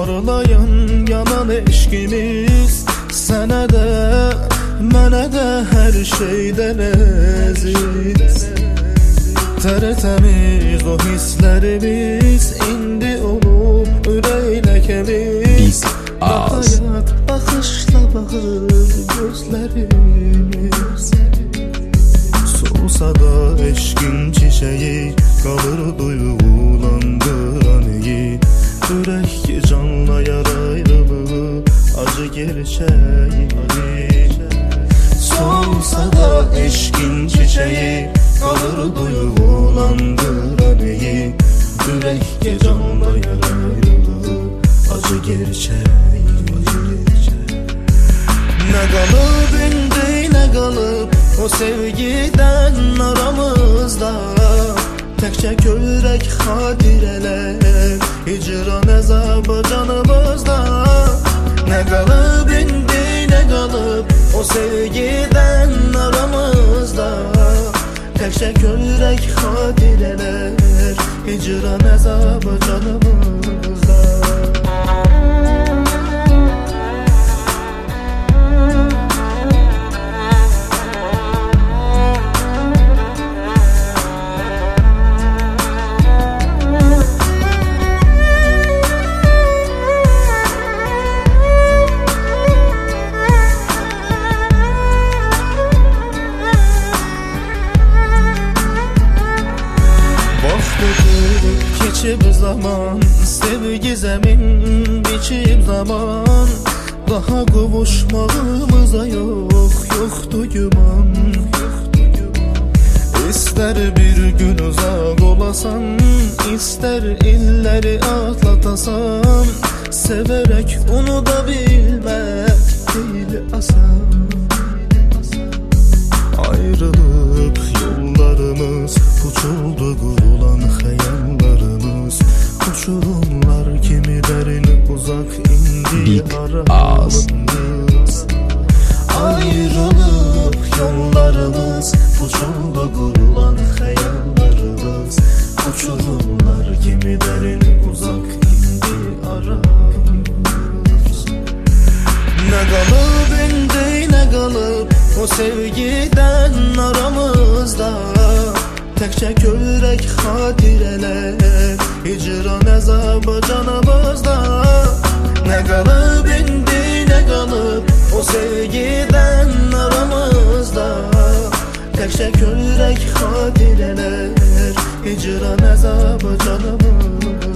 Parlayan yanan eşkimiz sənə də, mənə də hər şeydən əziz. Tərtəmiz o hisslərimiz indi olub ürək ləkəmiz. Hayat baxışla baxır gözlərimiz. Solsa da eşkin çiçeği qalır duyğulandıran iyi. Ürək ki canlayar ayrılığı acı gerçeği. Solsa da eşkin çiçeği qalır duyğulandıran iyi. Ürək ki canlayar ayrılığı acı gerçeği. Ne qalıb indi ne qalıb o sevgiden aramızda. Təkcə köyrək xatirələr, hicran əzabı canımızda. Ne qalıb indi ne qalıb o sevgiden aramızda. Təkcə köyrək xatirələr, hicran əzabı canımızda. Geçib zaman, sevgi zemin biçib zaman. Daha qovuşmağımıza yoxdur güman. İster bir gün uzaq olasan, ister illəri atlatasan. Severək unuda bilmək deyil asan. Ayrılıp yollarımız uçuldu qurulan xəyallarımız. Uçurumlar kimilərini uzaq indi aramız. Ayrılıp yollarımız uçuldu qurulan xəyallarımız. Uçurumlar kimilərini uzaq indi aramız. Ne qalıb indi ne qalıb o sevgiden aramızda. Təkcə köyrək xatirələr, hicran əzabı canımızda. Ne qalıb indi ne qalıb o sevgiden aramızda. Təkcə köyrək xatirələr, hicran əzabı canımızda.